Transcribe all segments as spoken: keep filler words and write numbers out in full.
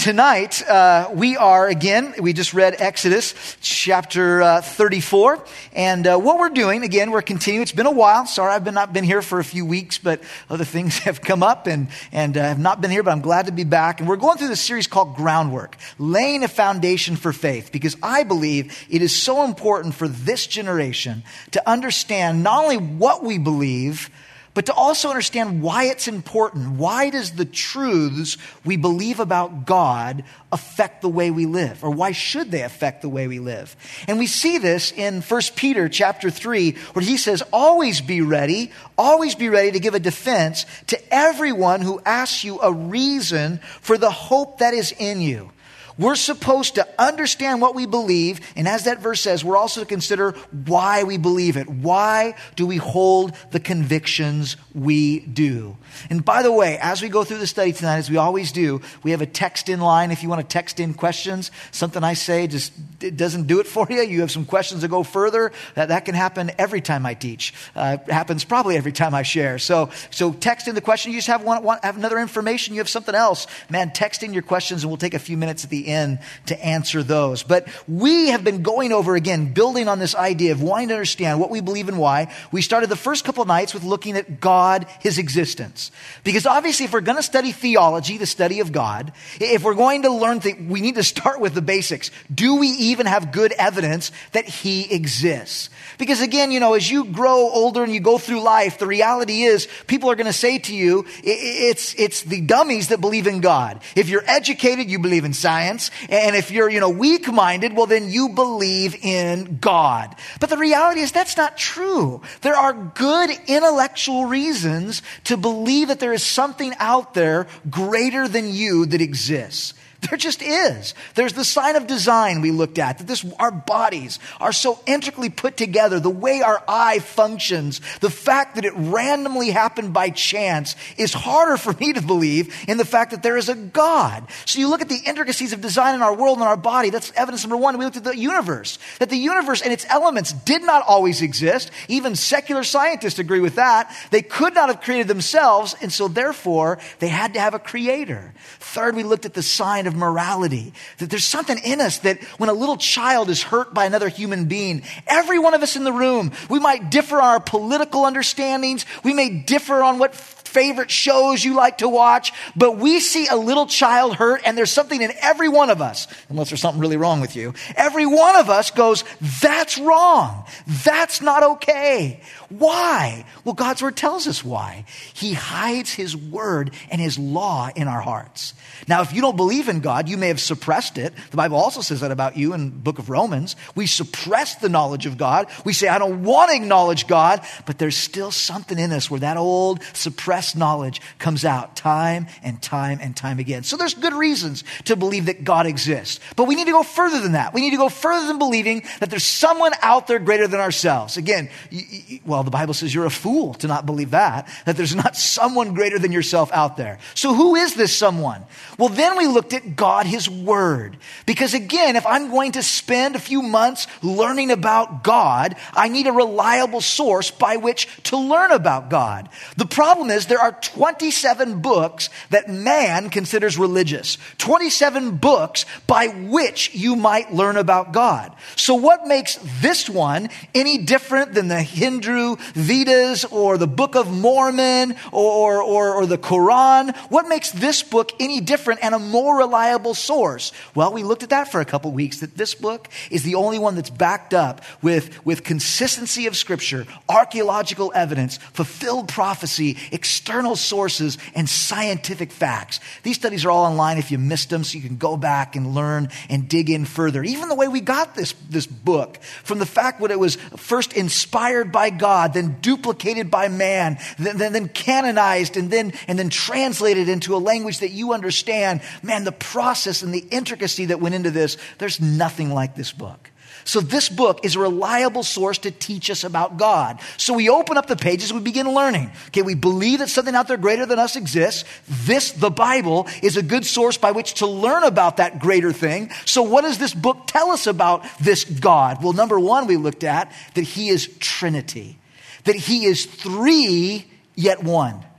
Tonight, uh, we are, again, we just read Exodus chapter uh, thirty-four. And uh, what we're doing, again, we're continuing. It's been a while. Sorry, I've been not been here for a few weeks, but other things have come up and, and uh, have not been here, but I'm glad to be back. And we're going through this series called Groundwork, laying a foundation for faith, because I believe it is so important for this generation to understand not only what we believe, but to also understand why it's important. Why does the truths we believe about God affect the way we live? Or why should they affect the way we live? And we see this in First Peter chapter three, where he says, always be ready, always be ready to give a defense to everyone who asks you a reason for the hope that is in you. We're supposed to understand what we believe, and as that verse says, we're also to consider why we believe it. Why do we hold the convictions we do? And by the way, as we go through the study tonight, as we always do, we have a text in line if you want to text in questions. Something I say just it doesn't do it for you. You have some questions to go further. That, that can happen every time I teach. Uh, it happens probably every time I share. So, so text in the question. You just have one, one, have another information. You have something else. Man, text in your questions, and we'll take a few minutes at the end to answer those. But we have been going over, again, building on this idea of wanting to understand what we believe and why. We started the first couple of nights with looking at God, his existence. Because obviously, if we're going to study theology, the study of God, if we're going to learn things, we need to start with the basics. Do we even have good evidence that he exists? Because again, you know, as you grow older and you go through life, the reality is people are going to say to you, it's, it's the dummies that believe in God. If you're educated, you believe in science. And if you're, you know, weak-minded, well, then you believe in God. But the reality is that's not true. There are good intellectual reasons to believe that there is something out there greater than you that exists. There just is. There's the sign of design we looked at, that this, our bodies are so intricately put together, the way our eye functions, the fact that it randomly happened by chance is harder for me to believe in the fact that there is a God. So you look at the intricacies of design in our world and our body, that's evidence number one. We looked at the universe, that the universe and its elements did not always exist. Even secular scientists agree with that. They could not have created themselves, and so therefore they had to have a creator. Third, we looked at the sign of morality, that there's something in us that when a little child is hurt by another human being, every one of us in the room, we might differ on our political understandings, we may differ on what favorite shows you like to watch, but we see a little child hurt and there's something in every one of us, unless there's something really wrong with you, every one of us goes, that's wrong. That's not okay. Why? Well, God's word tells us why. He hides his word and his law in our hearts. Now, if you don't believe in God, you may have suppressed it. The Bible also says that about you in the book of Romans. We suppress the knowledge of God. We say, I don't want to acknowledge God, but there's still something in us where that old suppressed knowledge comes out time and time and time again. So there's good reasons to believe that God exists. But we need to go further than that. We need to go further than believing that there's someone out there greater than ourselves. Again, you, you, well, the Bible says you're a fool to not believe that, that there's not someone greater than yourself out there. So who is this someone? Well, then we looked at God, his word. Because again, if I'm going to spend a few months learning about God, I need a reliable source by which to learn about God. The problem is there are twenty-seven books that man considers religious. twenty-seven books by which you might learn about God. So what makes this one any different than the Hindu Vedas or the Book of Mormon or, or, or the Quran? What makes this book any different and a more reliable source? Well, we looked at that for a couple weeks, that this book is the only one that's backed up with, with consistency of scripture, archaeological evidence, fulfilled prophecy, external sources, and scientific facts. These studies are all online if you missed them, so you can go back and learn and dig in further. Even the way we got this, this book, from the fact that it was first inspired by God, then duplicated by man, then, then, then canonized, and then, and then translated into a language that you understand. Man, the process and the intricacy that went into this, there's nothing like this book. So this book is a reliable source to teach us about God. So we open up the pages, we begin learning. Okay, we believe that something out there greater than us exists. This, the Bible, is a good source by which to learn about that greater thing. So what does this book tell us about this God? Well, number one, we looked at that he is Trinity. That he is three, yet one.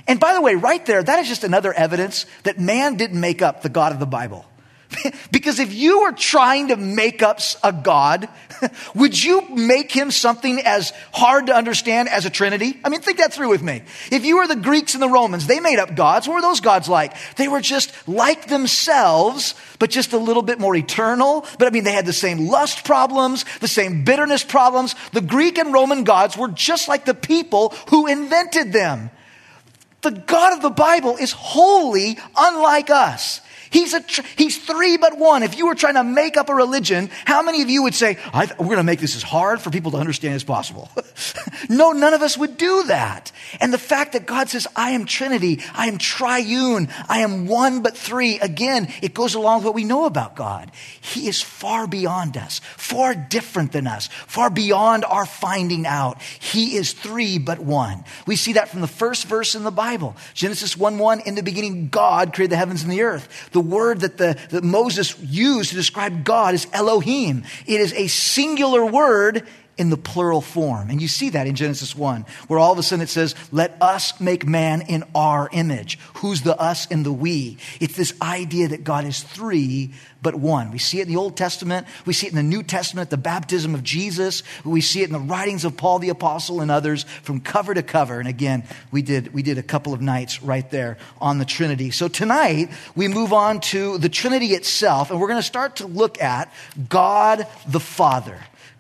And by the way, right there, that is just another evidence that man didn't make up the God of the Bible. Because if you were trying to make up a God, would you make him something as hard to understand as a Trinity? I mean, think that through with me. If you were the Greeks and the Romans, they made up gods. What were those gods like? They were just like themselves, but just a little bit more eternal. But I mean, they had the same lust problems, the same bitterness problems. The Greek and Roman gods were just like the people who invented them. The God of the Bible is wholly unlike us. He's a tr- he's three but one. If you were trying to make up a religion, how many of you would say, I th- we're going to make this as hard for people to understand as possible? No, none of us would do that. And the fact that God says, I am Trinity, I am triune, I am one but three. Again, it goes along with what we know about God. He is far beyond us, far different than us, far beyond our finding out. He is three but one. We see that from the first verse in the Bible. Genesis one one, in the beginning, God created the heavens and the earth. The word that, the, that Moses used to describe God is Elohim. It is a singular word in the plural form. And you see that in Genesis one, where all of a sudden it says, let us make man in our image. Who's the us and the we? It's this idea that God is three but one. We see it in the Old Testament. We see it in the New Testament, the baptism of Jesus. We see it in the writings of Paul the Apostle and others from cover to cover. And again, we did, we did a couple of nights right there on the Trinity. So tonight we move on to the Trinity itself, and we're going to start to look at God the Father.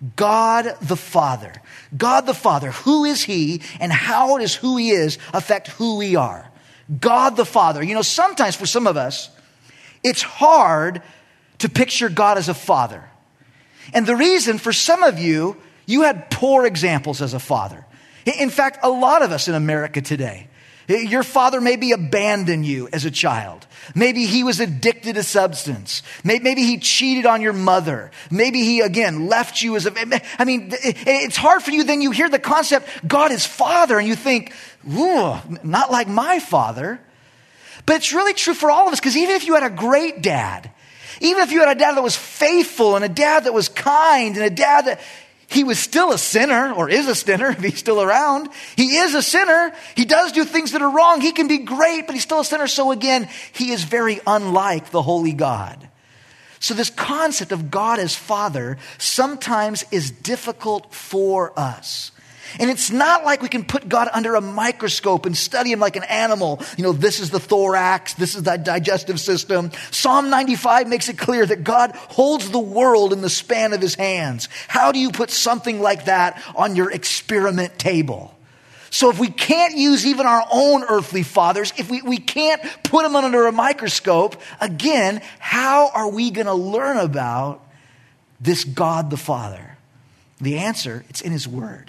God the Father. God the Father. Who is he, and how does who he is affect who we are? God the Father. You know, sometimes for some of us, it's hard to picture God as a father. And the reason, for some of you, you had poor examples as a father. In fact, a lot of us in America today, your father maybe abandoned you as a child. Maybe he was addicted to substance. Maybe he cheated on your mother. Maybe he, again, left you as a... I mean, it's hard for you. Then you hear the concept, God is Father, and you think, ooh, not like my father. But it's really true for all of us, because even if you had a great dad, even if you had a dad that was faithful and a dad that was kind and a dad that... He was still a sinner, or is a sinner if he's still around. He is a sinner. He does do things that are wrong. He can be great, but he's still a sinner. So again, he is very unlike the holy God. So this concept of God as Father sometimes is difficult for us. And it's not like we can put God under a microscope and study him like an animal. You know, this is the thorax, this is the digestive system. Psalm ninety-five makes it clear that God holds the world in the span of his hands. How do you put something like that on your experiment table? So if we can't use even our own earthly fathers, if we, we can't put them under a microscope, again, how are we going to learn about this God the Father? The answer, it's in his word.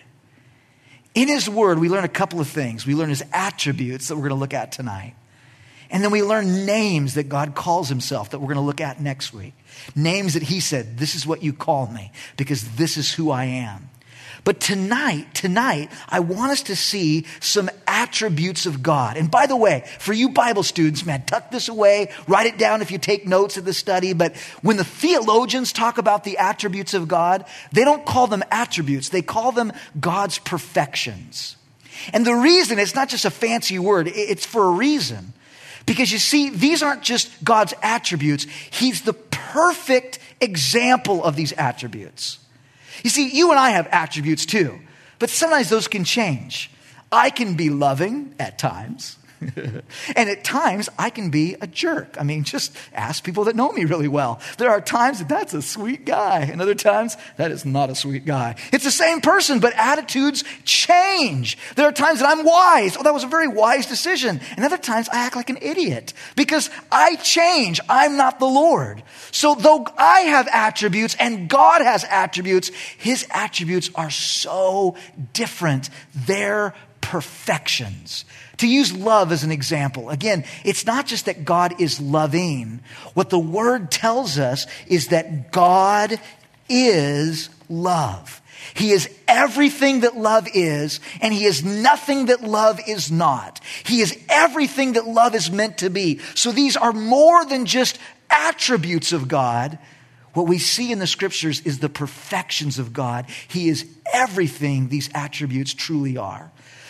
In his word, we learn a couple of things. We learn his attributes that we're going to look at tonight. And then we learn names that God calls himself that we're going to look at next week. Names that he said, this is what you call me because this is who I am. But tonight, tonight, I want us to see some attributes of God. And by the way, for you Bible students, man, tuck this away, write it down if you take notes of the study. But when the theologians talk about the attributes of God, they don't call them attributes. They call them God's perfections. And the reason, it's not just a fancy word, it's for a reason. Because you see, these aren't just God's attributes. He's the perfect example of these attributes. You see, you and I have attributes too, but sometimes those can change. I can be loving at times. And at times, I can be a jerk. I mean, just ask people that know me really well. There are times that that's a sweet guy. And other times, that is not a sweet guy. It's the same person, but attitudes change. There are times that I'm wise. Oh, that was a very wise decision. And other times, I act like an idiot because I change. I'm not the Lord. So though I have attributes and God has attributes, his attributes are so different. They're perfections. To use love as an example, again, it's not just that God is loving. What the word tells us is that God is love. He is everything that love is, and he is nothing that love is not. He is everything that love is meant to be. So these are more than just attributes of God. What we see in the scriptures is the perfections of God. He is everything these attributes truly are.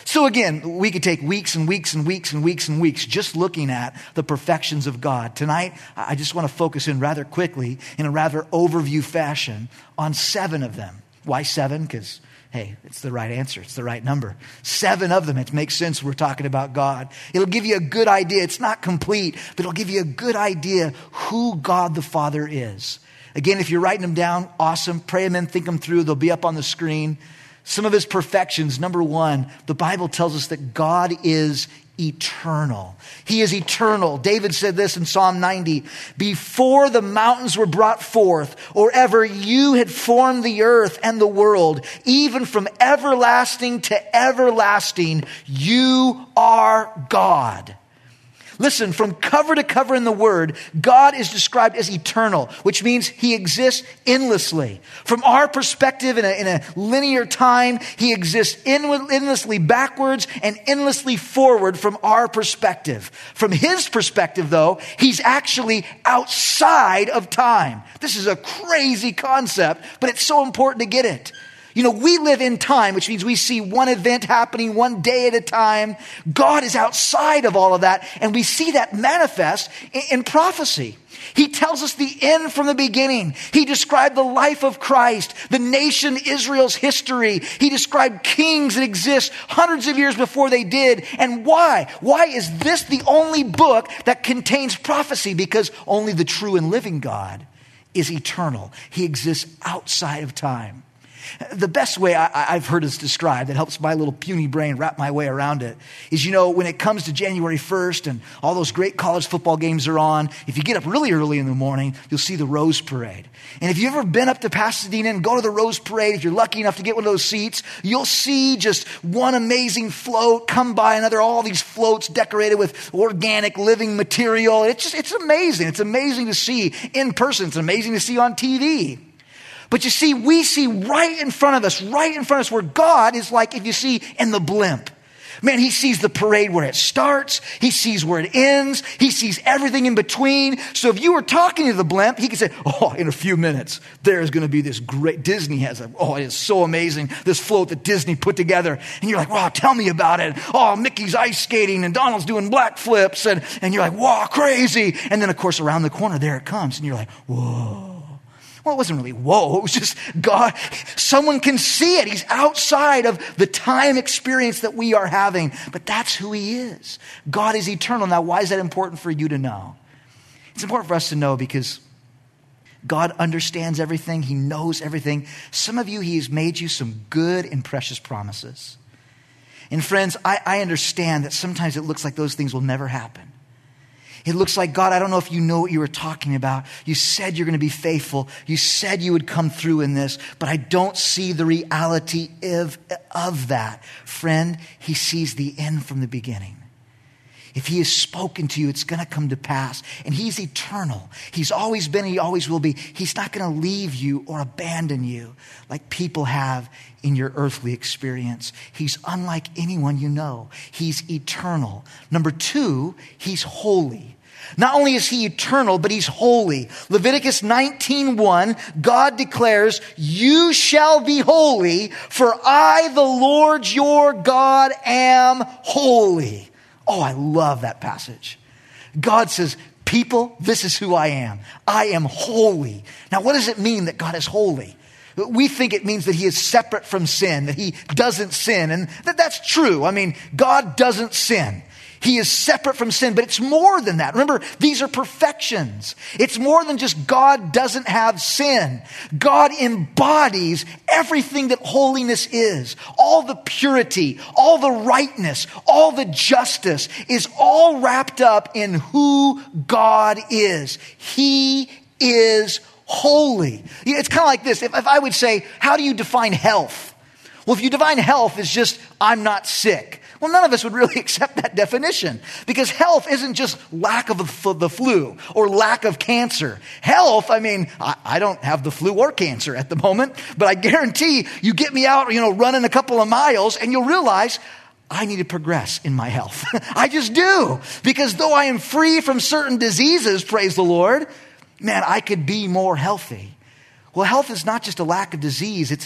So again, we could take weeks and weeks and weeks and weeks and weeks just looking at the perfections of God. Tonight, I just want to focus in rather quickly, in a rather overview fashion, on seven of them. Why seven? Because, hey, it's the right answer. It's the right number. Seven of them. It makes sense when we're talking about God. It'll give you a good idea. It's not complete, but it'll give you a good idea who God the Father is. Again, if you're writing them down, awesome. Pray them in, think them through. They'll be up on the screen. Some of his perfections. Number one, the Bible tells us that God is eternal. He is eternal. David said this in Psalm ninety, before the mountains were brought forth, or ever you had formed the earth and the world, even from everlasting to everlasting, you are God. Listen, from cover to cover in the Word, God is described as eternal, which means he exists endlessly. From our perspective in a, in a linear time, he exists endlessly backwards and endlessly forward from our perspective. From his perspective, though, he's actually outside of time. This is a crazy concept, but it's so important to get it. You know, we live in time, which means we see one event happening one day at a time. God is outside of all of that, and we see that manifest in, in prophecy. He tells us the end from the beginning. He described the life of Christ, the nation Israel's history. He described kings that exist hundreds of years before they did. And why? Why is this the only book that contains prophecy? Because only the true and living God is eternal. He exists outside of time. The best way I, I've heard this described that helps my little puny brain wrap my way around it is, you know, when it comes to January first and all those great college football games are on, if you get up really early in the morning, you'll see the Rose Parade. And if you've ever been up to Pasadena and go to the Rose Parade, if you're lucky enough to get one of those seats, you'll see just one amazing float come by another, all these floats decorated with organic living material. It's just, it's amazing. It's amazing to see in person. It's amazing to see on T V. But you see, we see right in front of us, right in front of us where God is like, if you see in the blimp. Man, he sees the parade where it starts. He sees where it ends. He sees everything in between. So if you were talking to the blimp, he could say, oh, in a few minutes, there's going to be this great, Disney has a, oh, it is so amazing, this float that Disney put together. And you're like, wow, tell me about it. Oh, Mickey's ice skating and Donald's doing black flips. And, and you're like, wow, crazy. And then, of course, around the corner, there it comes. And you're like, whoa. Well, it wasn't really whoa. It was just God. Someone can see it. He's outside of the time experience that we are having. But that's who he is. God is eternal. Now, why is that important for you to know? It's important for us to know because God understands everything. He knows everything. Some of you, he has made you some good and precious promises. And friends, I, I understand that sometimes it looks like those things will never happen. It looks like, God, I don't know if you know what you were talking about. You said you're going to be faithful. You said you would come through in this, but I don't see the reality of, of that. Friend, he sees the end from the beginning. If he has spoken to you, it's going to come to pass. And he's eternal. He's always been, he always will be. He's not going to leave you or abandon you like people have in your earthly experience. He's unlike anyone you know. He's eternal. Number two, he's holy. Not only is he eternal, but he's holy. Leviticus nineteen one, God declares, you shall be holy, for I, the Lord your God, am holy. Oh, I love that passage. God says, people, this is who I am. I am holy. Now, what does it mean that God is holy? We think it means that he is separate from sin, that he doesn't sin. And that that's true. I mean, God doesn't sin. He is separate from sin, but it's more than that. Remember, these are perfections. It's more than just God doesn't have sin. God embodies everything that holiness is. All the purity, all the rightness, all the justice is all wrapped up in who God is. He is holy. It's kind of like this. If, if I would say, how do you define health? Well, if you define health as just, I'm not sick. Well, none of us would really accept that definition because health isn't just lack of the flu or lack of cancer. Health, I mean, I, I don't have the flu or cancer at the moment, but I guarantee you get me out, you know, running a couple of miles and you'll realize I need to progress in my health. I just do, because though I am free from certain diseases, praise the Lord, man, I could be more healthy. Well, health is not just a lack of disease. It's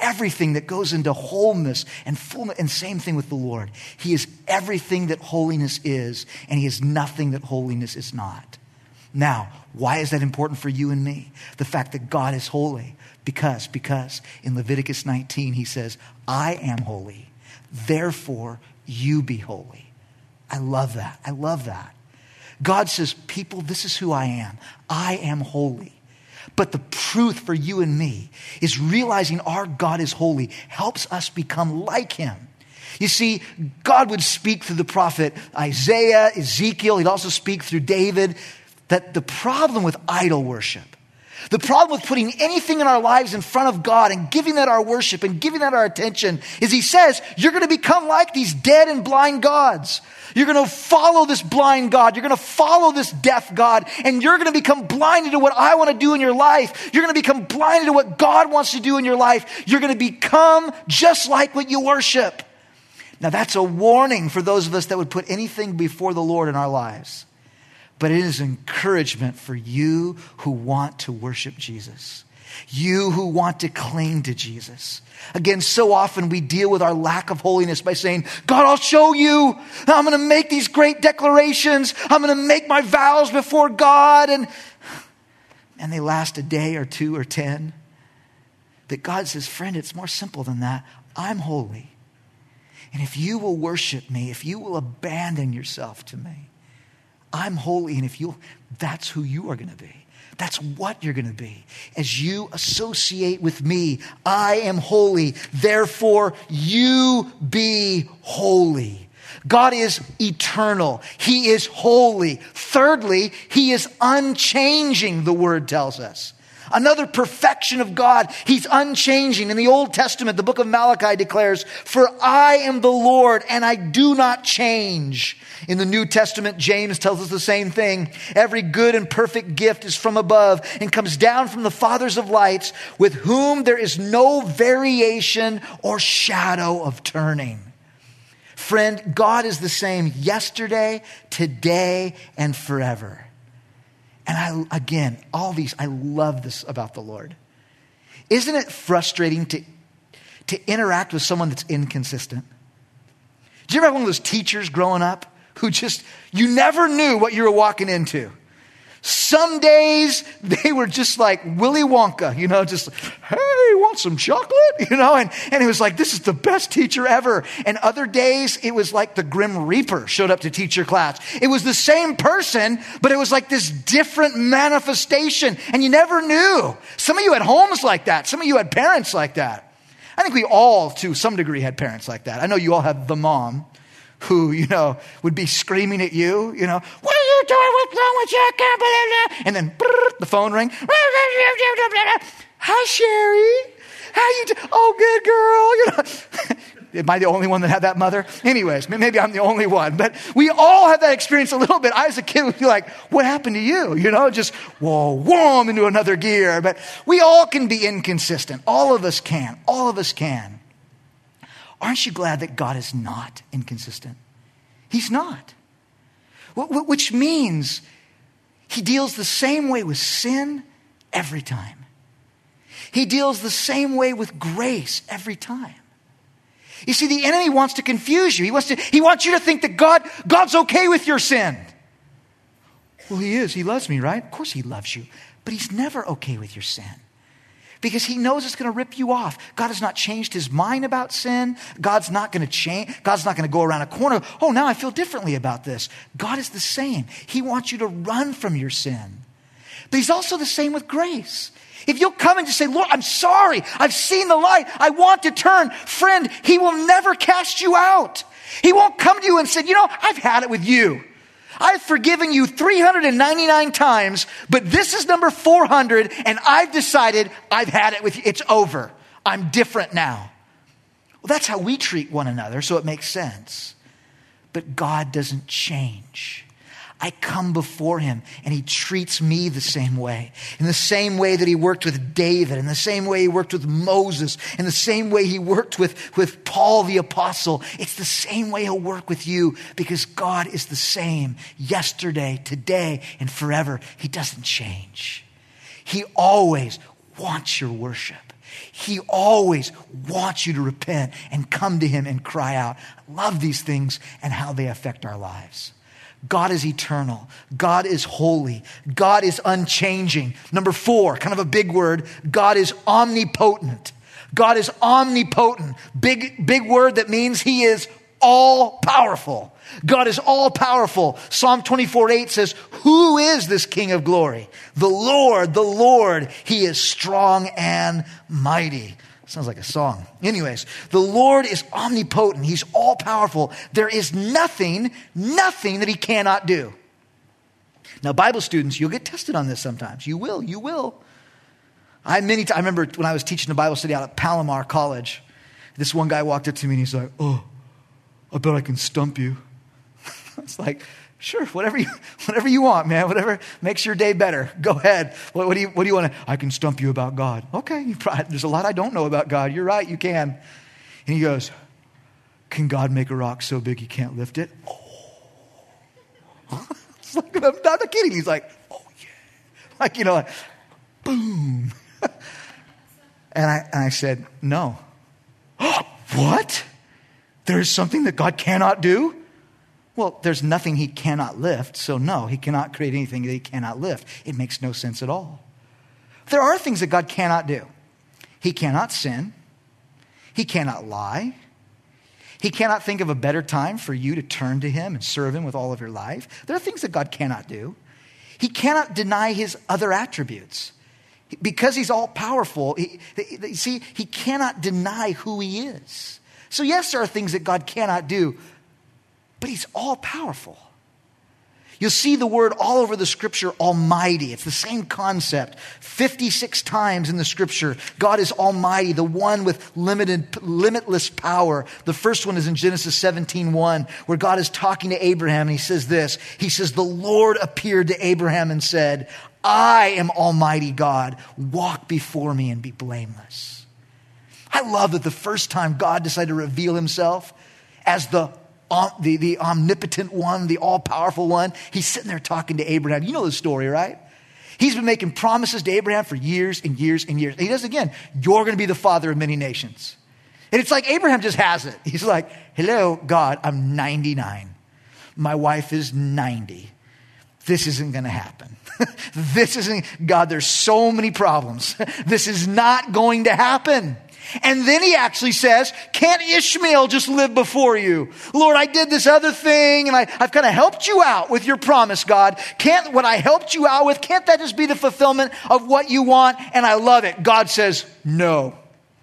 everything that goes into wholeness and fullness. And same thing with the Lord. He is everything that holiness is, and he is nothing that holiness is not. Now, why is that important for you and me? The fact that God is holy. Because, because in Leviticus nineteen, he says, I am holy. Therefore, you be holy. I love that. I love that. God says, people, this is who I am. I am holy. But the truth for you and me is realizing our God is holy helps us become like him. You see, God would speak through the prophet Isaiah, Ezekiel. He'd also speak through David. That the problem with idol worship, the problem with putting anything in our lives in front of God and giving that our worship and giving that our attention is he says, you're going to become like these dead and blind gods. You're going to follow this blind God. You're going to follow this deaf God. And you're going to become blinded to what I want to do in your life. You're going to become blinded to what God wants to do in your life. You're going to become just like what you worship. Now that's a warning for those of us that would put anything before the Lord in our lives. But it is encouragement for you who want to worship Jesus. You who want to cling to Jesus. Again, so often we deal with our lack of holiness by saying, God, I'll show you. I'm going to make these great declarations. I'm going to make my vows before God. And, and they last a day or two or ten. But God says, friend, it's more simple than that. I'm holy. And if you will worship me, if you will abandon yourself to me, I'm holy, and if you, that's who you are going to be. That's what you're going to be. As you associate with me, I am holy. Therefore, you be holy. God is eternal. He is holy. Thirdly, he is unchanging, the word tells us. Another perfection of God. He's unchanging. In the Old Testament, the book of Malachi declares, for I am the Lord and I do not change. In the New Testament, James tells us the same thing. Every good and perfect gift is from above and comes down from the fathers of lights, with whom there is no variation or shadow of turning. Friend, God is the same yesterday, today, and forever. And I, again, all these, I love this about the Lord. Isn't it frustrating to, to interact with someone that's inconsistent? Did you ever have one of those teachers growing up who just, you never knew what you were walking into? Some days they were just like Willy Wonka, you know, just, hey, want some chocolate? You know, and, and it was like, this is the best teacher ever. And other days it was like the Grim Reaper showed up to teach your class. It was the same person, but it was like this different manifestation. And you never knew. Some of you had homes like that. Some of you had parents like that. I think we all, to some degree, had parents like that. I know you all have the mom who, you know, would be screaming at you, you know, what are you doing? What's wrong with you? I can't believe it. And then brrr, the phone ring. Hi, Sherry. How you doing? Oh, good girl. You know, am I the only one that had that mother? Anyways, maybe I'm the only one. But we all have that experience a little bit. I, as a kid, would be like, what happened to you? You know, just whoa, whoa, into another gear. But we all can be inconsistent. All of us can. All of us can. Aren't you glad that God is not inconsistent? He's not. Which means he deals the same way with sin every time. He deals the same way with grace every time. You see, the enemy wants to confuse you. He wants to, he wants you to think that God, God's okay with your sin. Well, he is. He loves me, right? Of course he loves you. But he's never okay with your sin. Because he knows it's going to rip you off. God has not changed his mind about sin. God's not going to change. God's not going to go around a corner. Oh, now I feel differently about this. God is the same. He wants you to run from your sin. But he's also the same with grace. If you'll come and just say, Lord, I'm sorry. I've seen the light. I want to turn. Friend, he will never cast you out. He won't come to you and say, you know, I've had it with you. I've forgiven you three hundred ninety-nine times, but this is number four hundred, and I've decided I've had it with you. It's over. I'm different now. Well, that's how we treat one another, so it makes sense. But God doesn't change. I come before him, and he treats me the same way. In the same way that he worked with David, in the same way he worked with Moses, in the same way he worked with, with Paul the apostle. It's the same way he'll work with you, because God is the same yesterday, today, and forever. He doesn't change. He always wants your worship. He always wants you to repent and come to him and cry out. I love these things and how they affect our lives. God is eternal. God is holy. God is unchanging. Number four, kind of a big word, God is omnipotent. God is omnipotent. Big, big word that means he is all powerful. God is all powerful. Psalm twenty-four eight says, who is this King of glory? The Lord, the Lord, he is strong and mighty. Sounds like a song. Anyways, the Lord is omnipotent. He's all powerful. There is nothing, nothing that he cannot do. Now, Bible students, you'll get tested on this sometimes. You will, you will. I many times, I remember when I was teaching a Bible study out at Palomar College, this one guy walked up to me and he's like, oh, I bet I can stump you. It's like, sure, whatever you, whatever you want, man. Whatever makes your day better. Go ahead. What, what do you, what do you want to? I can stump you about God. Okay, you probably, there's a lot I don't know about God. You're right, you can. And he goes, can God make a rock so big you can't lift it? Oh. It's like, I'm not kidding. He's like, oh yeah, like you know, like, boom. and I and I said, no. What? There's something that God cannot do? Well, there's nothing he cannot lift, so no, he cannot create anything that he cannot lift. It makes no sense at all. There are things that God cannot do. He cannot sin. He cannot lie. He cannot think of a better time for you to turn to him and serve him with all of your life. There are things that God cannot do. He cannot deny his other attributes. Because he's all powerful, he, he, see, he cannot deny who he is. So yes, there are things that God cannot do, but he's all powerful. You'll see the word all over the scripture, almighty. It's the same concept. fifty-six times in the scripture, God is almighty, the one with limited, limitless power. The first one is in Genesis seventeen one, where God is talking to Abraham and he says this. He says, the Lord appeared to Abraham and said, I am Almighty God. Walk before me and be blameless. I love that the first time God decided to reveal himself as the The, the omnipotent one, the all-powerful one. He's sitting there talking to Abraham. You know the story, right? He's been making promises to Abraham for years and years and years. And he does again. You're going to be the father of many nations. And it's like Abraham just has it. He's like, hello, God, I'm ninety-nine. My wife is ninety. This isn't going to happen. This isn't, God, there's so many problems. This is not going to happen. And then he actually says, can't Ishmael just live before you? Lord, I did this other thing and I, I've kind of helped you out with your promise, God. Can't what I helped you out with, can't that just be the fulfillment of what you want? And I love it. God says, no.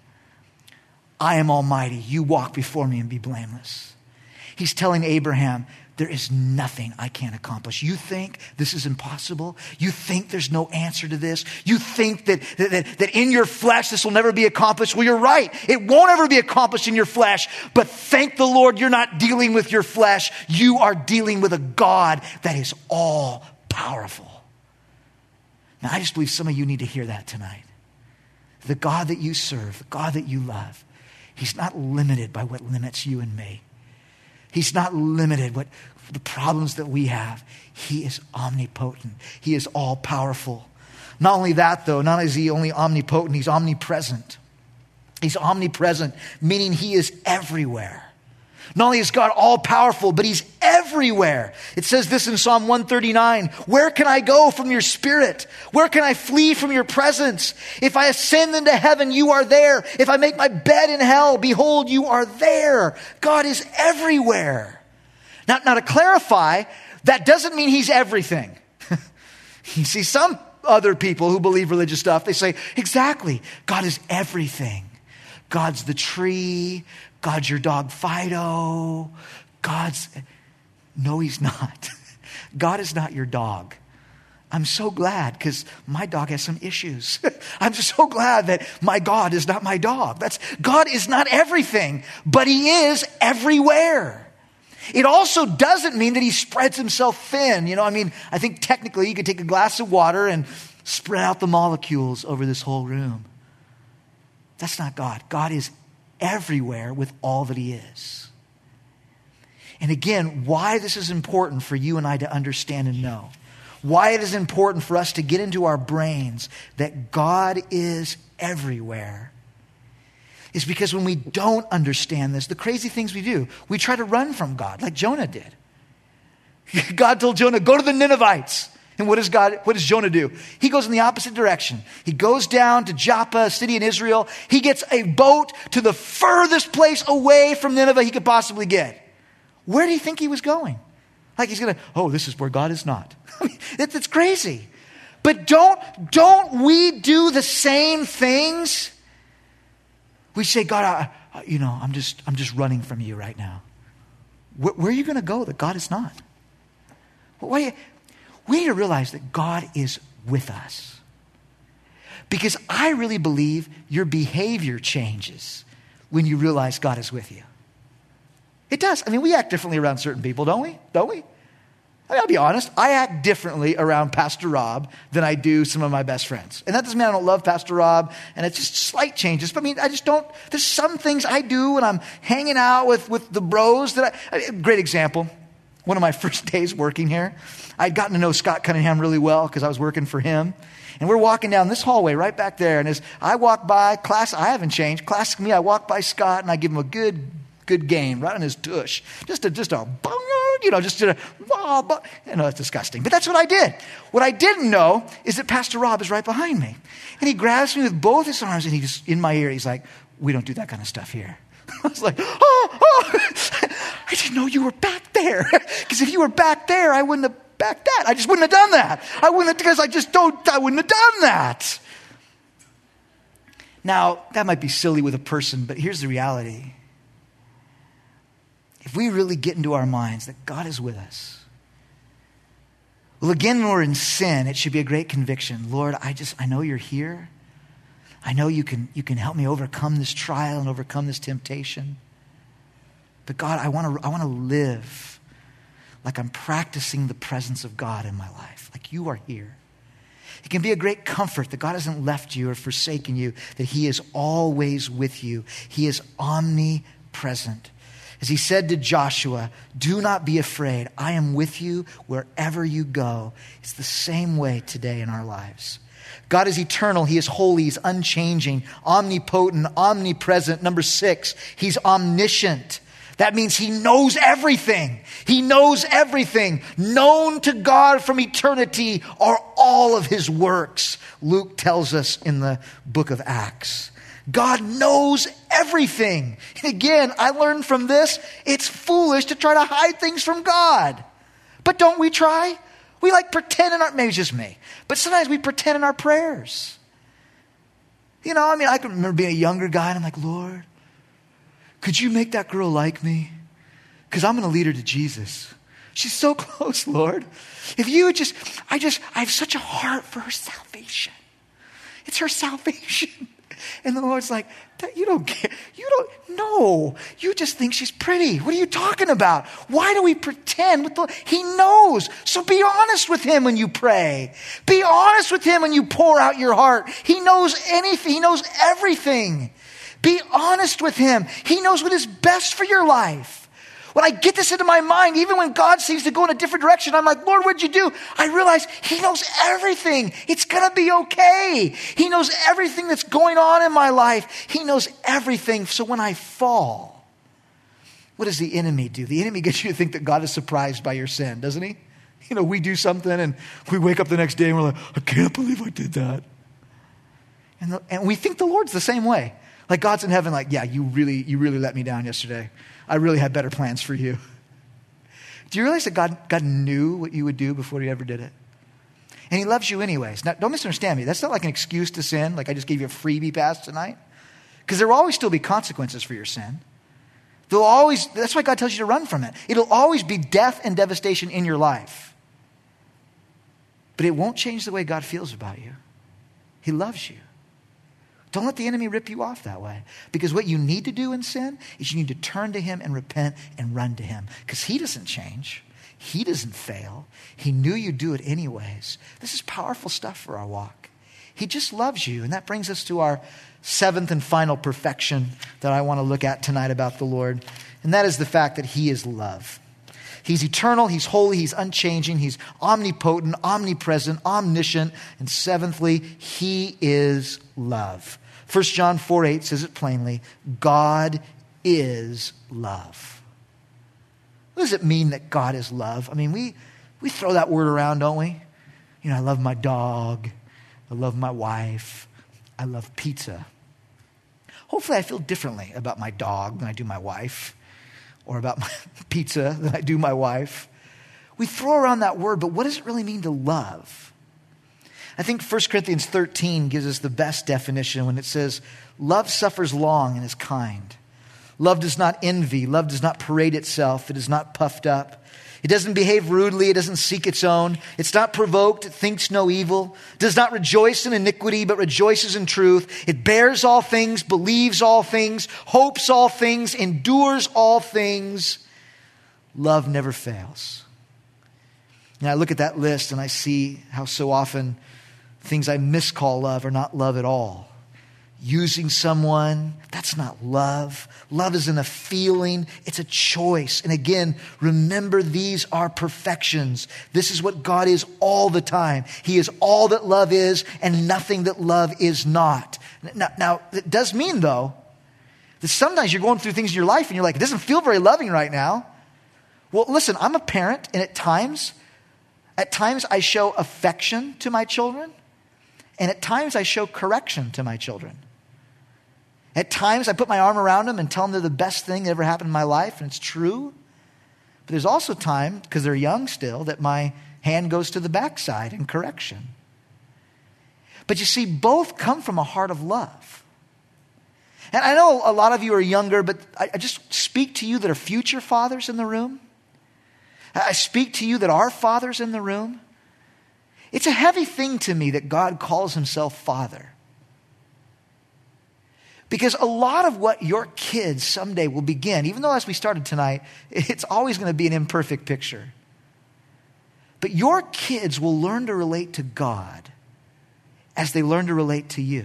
I am almighty. You walk before me and be blameless. He's telling Abraham, there is nothing I can't accomplish. You think this is impossible? You think there's no answer to this? You think that, that, that in your flesh this will never be accomplished? Well, you're right. It won't ever be accomplished in your flesh. But thank the Lord you're not dealing with your flesh. You are dealing with a God that is all powerful. Now, I just believe some of you need to hear that tonight. The God that you serve, the God that you love, he's not limited by what limits you and me. He's not limited what the problems that we have. He is omnipotent. He is all powerful. Not only that, though, not only is he only omnipotent, he's omnipresent. He's omnipresent, meaning he is everywhere. Not only is God all powerful, but he's everywhere. It says this in Psalm one thirty-nine, where can I go from your spirit? Where can I flee from your presence? If I ascend into heaven, you are there. If I make my bed in hell, behold, you are there. God is everywhere. Now, now to clarify, that doesn't mean he's everything. You see, some other people who believe religious stuff, they say, exactly, God is everything. God's the tree. God's your dog Fido. God's, no, he's not. God is not your dog. I'm so glad because my dog has some issues. I'm just so glad that my God is not my dog. That's, God is not everything, but he is everywhere. It also doesn't mean that he spreads himself thin. You know, I mean, I think technically you could take a glass of water and spread out the molecules over this whole room. That's not God. God is everywhere with all that he is. And again, why this is important for you and I to understand and know. Why it is important for us to get into our brains that God is everywhere is because when we don't understand this, the crazy things we do, we try to run from God like Jonah did. God told Jonah, go to the Ninevites. And what does God, what does Jonah do? He goes in the opposite direction. He goes down to Joppa, a city in Israel. He gets a boat to the furthest place away from Nineveh he could possibly get. Where do you think he was going? Like he's going to, oh, this is where God is not. I mean, it, it's crazy. But don't, don't we do the same things? We say, God, I, I, you know, I'm just, I'm just running from you right now. Where, where are you going to go that God is not? Well, why? We need to realize that God is with us. Because I really believe your behavior changes when you realize God is with you. It does. I mean, we act differently around certain people, don't we? Don't we? I mean, I'll be honest. I act differently around Pastor Rob than I do some of my best friends. And that doesn't mean I don't love Pastor Rob, and it's just slight changes. But I mean, I just don't, there's some things I do when I'm hanging out with, with the bros that I, I great example. One of my first days working here, I'd gotten to know Scott Cunningham really well because I was working for him. And we're walking down this hallway right back there. And as I walk by, class, I haven't changed. Classic me, I walk by Scott and I give him a good, good game right on his tush. Just a, just a, you know, just a, you know, that's disgusting. But that's what I did. What I didn't know is that Pastor Rob is right behind me. And he grabs me with both his arms and he just, in my ear, he's like, we don't do that kind of stuff here. I was like, oh, oh, I didn't know you were back there. Because if you were back there, I wouldn't have backed that. I just wouldn't have done that. I wouldn't have, because I just don't, I wouldn't have done that. Now, that might be silly with a person, but here's the reality. If we really get into our minds that God is with us, well, again, when we're in sin, it should be a great conviction. Lord, I just, I know you're here. I know you can, you can help me overcome this trial and overcome this temptation. But God, I want to, I want to live like I'm practicing the presence of God in my life, like you are here. It can be a great comfort that God hasn't left you or forsaken you, that he is always with you. He is omnipresent. As he said to Joshua, do not be afraid. I am with you wherever you go. It's the same way today in our lives. God is eternal. He is holy. He's unchanging, omnipotent, omnipresent. Number six, he's omniscient. That means he knows everything. He knows everything. Known to God from eternity are all of his works. Luke tells us in the book of Acts. God knows everything. And again, I learned from this, it's foolish to try to hide things from God. But don't we try? We like pretend in our, maybe it's just me, but sometimes we pretend in our prayers. You know, I mean, I can remember being a younger guy and I'm like, Lord, could you make that girl like me? Because I'm going to lead her to Jesus. She's so close, Lord. If you would just, I just, I have such a heart for her salvation. It's her salvation. And the Lord's like, you don't care. You don't know. You just think she's pretty. What are you talking about? Why do we pretend? With the, he knows. So be honest with him when you pray. Be honest with him when you pour out your heart. He knows anything. He knows everything. Be honest with him. He knows what is best for your life. When I get this into my mind, even when God seems to go in a different direction, I'm like, Lord, what'd you do? I realize he knows everything. It's going to be okay. He knows everything that's going on in my life. He knows everything. So when I fall, what does the enemy do? The enemy gets you to think that God is surprised by your sin, doesn't he? You know, we do something and we wake up the next day and we're like, I can't believe I did that. And, the, and we think the Lord's the same way. Like God's in heaven like, yeah, you really, you really let me down yesterday. I really had better plans for you. Do you realize that God, God knew what you would do before he ever did it? And he loves you anyways. Now, don't misunderstand me. That's not like an excuse to sin, like I just gave you a freebie pass tonight. Because there will always still be consequences for your sin. There'll always, that's why God tells you to run from it. It'll always be death and devastation in your life. But it won't change the way God feels about you. He loves you. Don't let the enemy rip you off that way. Because what you need to do in sin is you need to turn to him and repent and run to him. Because he doesn't change. He doesn't fail. He knew you'd do it anyways. This is powerful stuff for our walk. He just loves you. And that brings us to our seventh and final perfection that I want to look at tonight about the Lord. And that is the fact that he is love. He's eternal, he's holy, he's unchanging, he's omnipotent, omnipresent, omniscient. And seventhly, he is love. First John four eight says it plainly, God is love. What does it mean that God is love? I mean, we, we throw that word around, don't we? You know, I love my dog. I love my wife. I love pizza. Hopefully I feel differently about my dog than I do my wife, or about my pizza than I do my wife. We throw around that word, but what does it really mean to love? I think First Corinthians thirteen gives us the best definition when it says, love suffers long and is kind. Love does not envy. Love does not parade itself. It is not puffed up. It doesn't behave rudely. It doesn't seek its own. It's not provoked. It thinks no evil. It does not rejoice in iniquity, but rejoices in truth. It bears all things, believes all things, hopes all things, endures all things. Love never fails. And I look at that list and I see how so often things I miscall love are not love at all. Using someone, that's not love. Love isn't a feeling, it's a choice. And again, remember these are perfections. This is what God is all the time. He is all that love is and nothing that love is not. Now, now it does mean though, that sometimes you're going through things in your life and you're like, it doesn't feel very loving right now. Well, listen, I'm a parent and at times, at times I show affection to my children and at times I show correction to my children. At times, I put my arm around them and tell them they're the best thing that ever happened in my life, and it's true. But there's also time, because they're young still, that my hand goes to the backside in correction. But you see, both come from a heart of love. And I know a lot of you are younger, but I, I just speak to you that are future fathers in the room. I speak to you that are fathers in the room. It's a heavy thing to me that God calls himself Father. Because a lot of what your kids someday will begin, even though as we started tonight, it's always going to be an imperfect picture. But your kids will learn to relate to God as they learn to relate to you.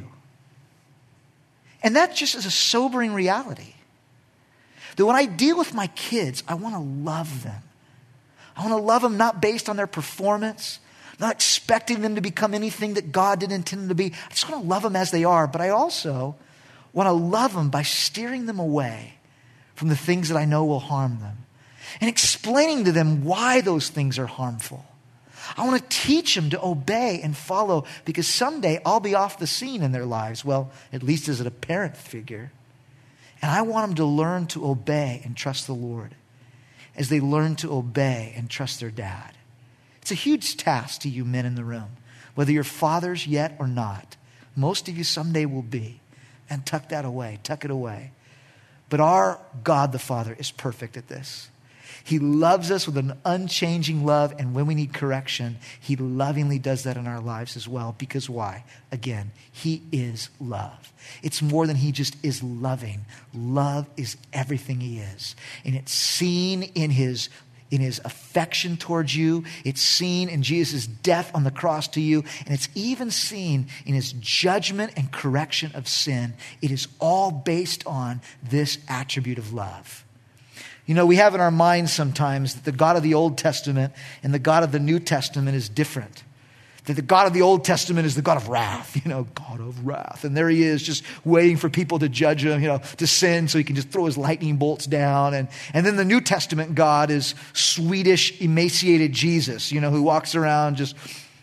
And that just is a sobering reality. That when I deal with my kids, I want to love them. I want to love them not based on their performance, not expecting them to become anything that God didn't intend them to be. I just want to love them as they are, but I also want to love them by steering them away from the things that I know will harm them and explaining to them why those things are harmful. I want to teach them to obey and follow because someday I'll be off the scene in their lives. Well, at least as a parent figure. And I want them to learn to obey and trust the Lord as they learn to obey and trust their dad. It's a huge task to you men in the room, whether you're fathers yet or not. Most of you someday will be. And tuck that away, tuck it away. But our God the Father is perfect at this. He loves us with an unchanging love, and when we need correction, he lovingly does that in our lives as well. Because why? Again, he is love. It's more than he just is loving. Love is everything he is. And it's seen in his in his affection towards you. It's seen in Jesus' death on the cross to you. And it's even seen in his judgment and correction of sin. It is all based on this attribute of love. You know, we have in our minds sometimes that the God of the Old Testament and the God of the New Testament is different. That the God of the Old Testament is the God of wrath, you know, God of wrath. And there he is just waiting for people to judge him, you know, to sin so he can just throw his lightning bolts down. And, and then the New Testament God is Swedish, emaciated Jesus, you know, who walks around just,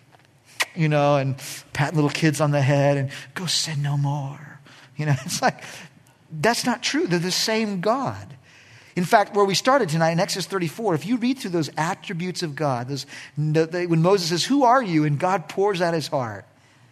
you know, and pat little kids on the head and go sin no more. You know, it's like, that's not true. They're the same God. In fact, where we started tonight in Exodus thirty-four, if you read through those attributes of God, those, when Moses says, who are you? And God pours out his heart.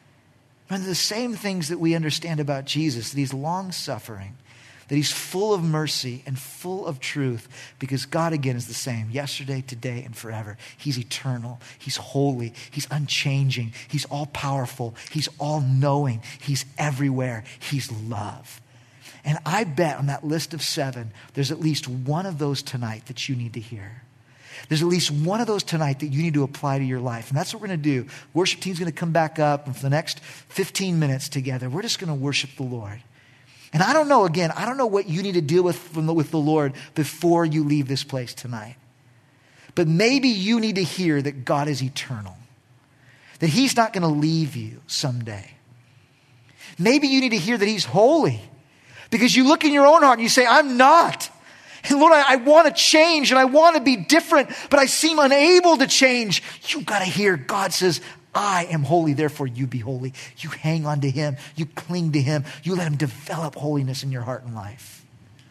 And the same things that we understand about Jesus, that he's long-suffering, that he's full of mercy and full of truth, because God, again, is the same yesterday, today, and forever. He's eternal. He's holy. He's unchanging. He's all-powerful. He's all-knowing. He's everywhere. He's love. And I bet on that list of seven, there's at least one of those tonight that you need to hear. There's at least one of those tonight that you need to apply to your life. And that's what we're going to do. Worship team's going to come back up, and for the next fifteen minutes together, we're just going to worship the Lord. And I don't know, again, I don't know what you need to deal with from the, with the Lord before you leave this place tonight. But maybe you need to hear that God is eternal. That he's not going to leave you someday. Maybe you need to hear that he's holy because you look in your own heart and you say, I'm not. And Lord, I, I want to change and I want to be different, but I seem unable to change. You got to hear God says, I am holy, therefore you be holy. You hang on to him. You cling to him. You let him develop holiness in your heart and life.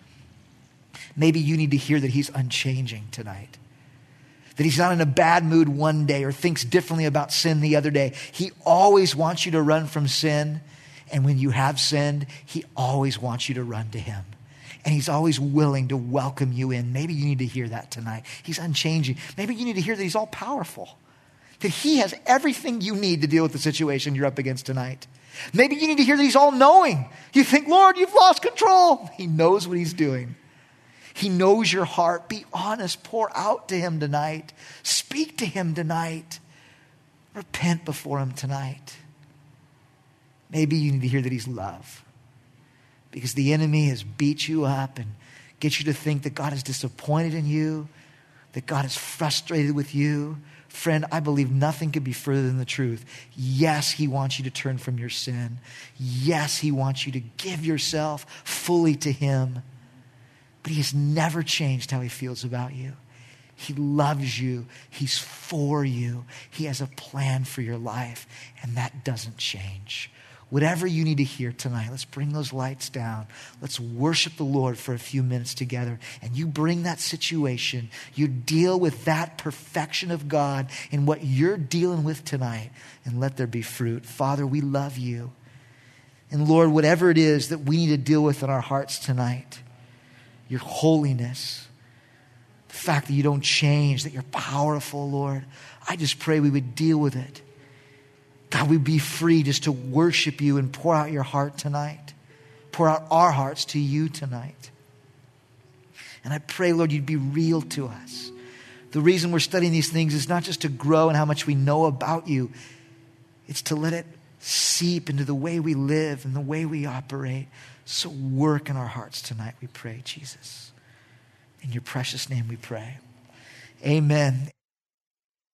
Maybe you need to hear that he's unchanging tonight. That he's not in a bad mood one day or thinks differently about sin the other day. He always wants you to run from sin. And when you have sinned, he always wants you to run to him. And he's always willing to welcome you in. Maybe you need to hear that tonight. He's unchanging. Maybe you need to hear that he's all powerful. That he has everything you need to deal with the situation you're up against tonight. Maybe you need to hear that he's all knowing. You think, Lord, you've lost control. He knows what he's doing. He knows your heart. Be honest. Pour out to him tonight. Speak to him tonight. Repent before him tonight. Maybe you need to hear that he's love. Because the enemy has beat you up and gets you to think that God is disappointed in you, that God is frustrated with you. Friend, I believe nothing could be further than the truth. Yes, he wants you to turn from your sin. Yes, he wants you to give yourself fully to him. But he has never changed how he feels about you. He loves you. He's for you. He has a plan for your life, and that doesn't change. Whatever you need to hear tonight, let's bring those lights down. Let's worship the Lord for a few minutes together. And you bring that situation. You deal with that perfection of God in what you're dealing with tonight. And let there be fruit. Father, we love you. And Lord, whatever it is that we need to deal with in our hearts tonight, your holiness, the fact that you don't change, that you're powerful, Lord, I just pray we would deal with it. God, we be free just to worship you and pour out your heart tonight. Pour out our hearts to you tonight. And I pray, Lord, you'd be real to us. The reason we're studying these things is not just to grow in how much we know about you. It's to let it seep into the way we live and the way we operate. So work in our hearts tonight, we pray, Jesus. In your precious name we pray. Amen.